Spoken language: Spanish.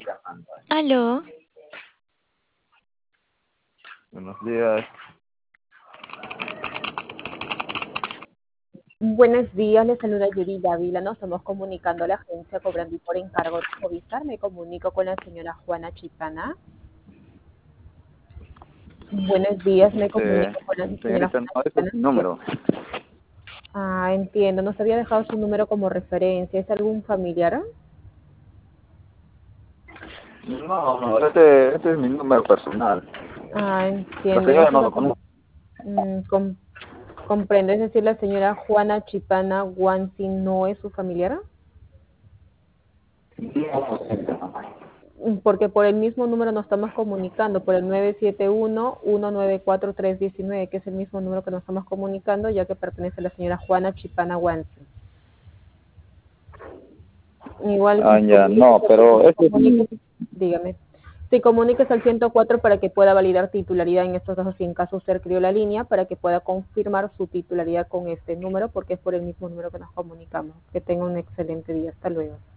Aló, Buenos días. Buenos días, les saluda Yuri Dávila. Nos estamos comunicando a la agencia Cobrandi por encargo de Movistar. Me comunico con la señora Juana Chipana. Buenos días, me comunico con la señora Señorita, Juana no, ese es Chipana. mi número. Entiendo, nos había dejado su número como referencia. ¿Es algún familiar? No, este es mi número personal. La Entiendo. señora no lo conoce. Mm, com- comprendo, es decir, la señora Juana Chipana Guanzi no es su familiar. Porque por el mismo número nos estamos comunicando, por el 971-194-319, que es el mismo número que nos estamos comunicando, ya que pertenece a la señora Juana Chipana Guanzi. Igual, Ya, no, pero este es mi... dígame. Si comuniques al 104 para que pueda validar titularidad en estos casos, si en caso usted crió la línea, para que pueda confirmar su titularidad con este número, porque es por el mismo número que nos comunicamos. Que tenga un excelente día. Hasta luego.